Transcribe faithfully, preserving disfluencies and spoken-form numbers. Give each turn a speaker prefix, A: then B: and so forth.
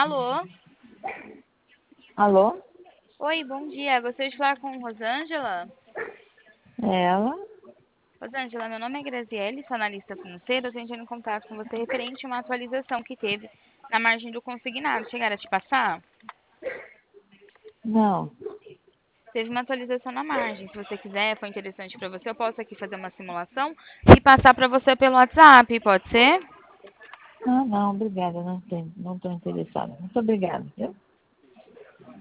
A: Alô?
B: Alô?
A: Oi, bom dia. Gostaria de falar com Rosângela.
B: É ela?
A: Rosângela, meu nome é Graziele, sou analista financeira. Eu tô entrando em contato com você referente a uma atualização que teve na margem do consignado. Chegaram a te passar?
B: Não.
A: Teve uma atualização na margem. Se você quiser, foi interessante para você, eu posso aqui fazer uma simulação e passar para você pelo WhatsApp, pode ser?
B: Ah, não, obrigada. Não tenho, não estou interessada. Muito obrigada, viu?